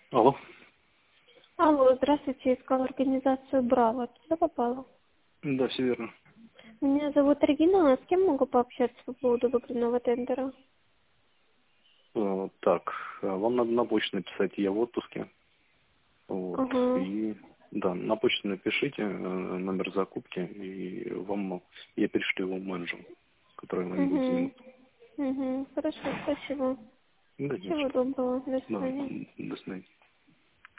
Алло. Алло, здравствуйте, искала организацию «Браво». Туда попала? Да, все верно. Меня зовут Регина, а с кем могу пообщаться по поводу выигранного тендера? Так, вам надо на почту написать, я в отпуске. Вот. Ага. И да, на почту напишите номер закупки, и вам я перешлю его менеджеру, который вами будет Угу. заниматься. Угу. Хорошо, спасибо. Да, нет, Всего что. доброго. До Да, свидания. до свидания.